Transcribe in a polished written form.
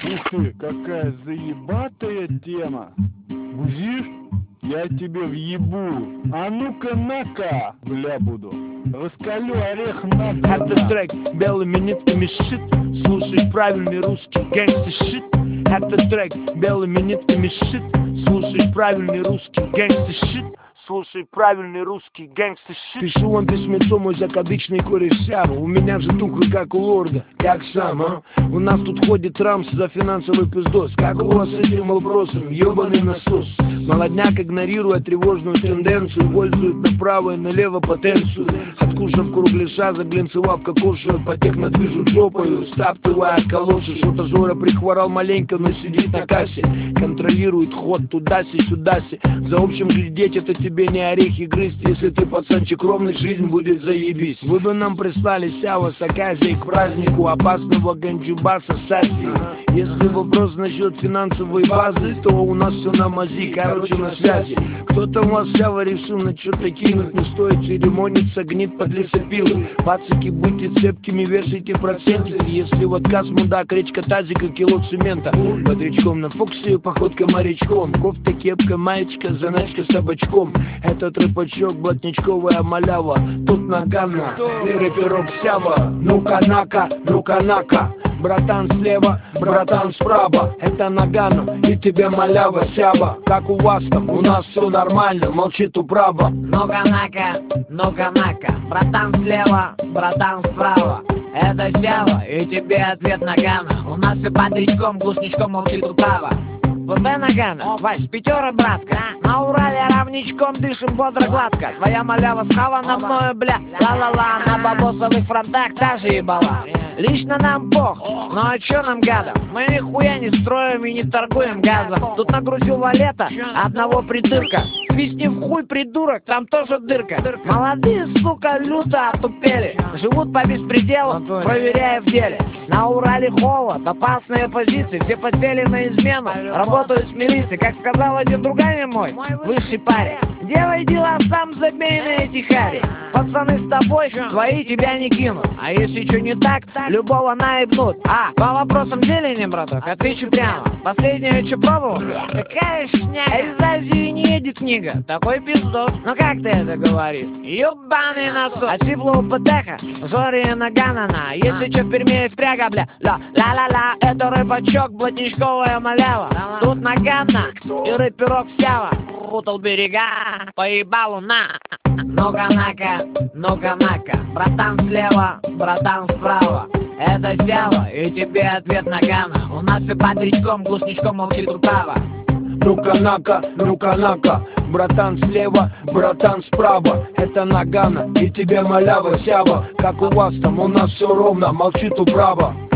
Ух ты, какая заебатая тема. Бузишь? Я тебе въебу. А ну-ка на-ка, бля, буду. Раскалю орех надо. Это трек белыми нитками шит. Слушай правильный русский гэнгстер шит. Это трек белыми нитками шит. Слушай правильный русский гэнгстер шит. Слушай правильный русский гэнгстер шит. Пишу вам письмецо, мой закадычный кореш Сява. У меня же тухлый, как у лорда. Как сам, а? У нас тут ходит Рамс за финансовый пиздос. Как у вас с этим вопросом? Ёбаный насос. Молодняк, игнорируя тревожную тенденцию, пользует направо и налево потенцию. Откушав кругляша, заглянцевав кокошу, по технодвижу жопою, стаптывая колоши. Что-то Жора прихворал маленько, но сидит на кассе. Контролирует ход туда-си-сюда-си. За общим глядеть это тебе не орехи грызть. Если ты пацанчик ровный, жизнь будет заебись. Вы бы нам прислали Сява с оказией к празднику опасного ганджубаса с Азии. Если вопрос насчет финансовой базы, то у нас все на мази, короче на связи. Кто-то у вас Сява решил на что-то кинуть. Не стоит церемониться, гнит под лесопилы. Пацаки, будьте цепкими, вешайте процентики. Если в отказ мудак, речка тазика, кило цемента. Бодрячком на фоксе, походка морячком. Кофта, кепка, маечка, заначка с табачком. Этот рыбачок, блатничковая малява. Тут нагана, и рэперок Сява. Ну-ка нака, ну-ка нака. Братан слева, братан справа. Это Нагано, и тебе малява Сява. Как у вас там, у нас все нормально, молчит управа. Ну-ка нака, ну-ка нака. Братан слева, братан справа. Это Сява, и тебе ответ Нагано. У нас все бодрячком, глушничком молчит управа. ВП Нагано, Вась, пятера, братка. На Урале равничком дышим бодро гладко. Твоя малява схавана мною, бля, ла-ла-ла. На бабосовых фронтах та же ебала. Лично нам пох, ну а чё нам гадом? Мы нихуя не строим и не торгуем газом. Тут нагрузил валета, одного придырка. Свистни в хуй, придурок, там тоже дырка. Молодые, сука, люто отупели. Живут по беспределу, проверяя в деле. На Урале холод, опасные позиции. Все подсели на измену, работают с милицией. Как сказал один другане мой, высший парень: делай дела сам, забей на эти хари. Пацаны с тобой, твои тебя не кинут. А если что не так, любого наебнут. А, по вопросам зелени, браток, отвечу прямо. Последнее, что пробовал? Какая шняга. Из Азии не едет книга, такой пиздос. Ну как ты это говоришь? Ёбаный насос. А сипло у ПТХ, Жори и Наганана. Если что в Перми есть пряга, бля, ла-ла-ла. Это рыбачок, блатничковая малява. Тут Нагано, и рэперок Сява. Путал берега, поебалу на. Ну-ка нака, ну-ка нака. Братан слева, братан справа. Это Сява, и тебе ответ Нагано. У нас все бодрячком, глушничком молчит управа. Ну-ка нака, ну-ка нака. Братан слева, братан справа. Это Нагано, и тебе малява Сява. Как у вас там, у нас все ровно, молчит управа.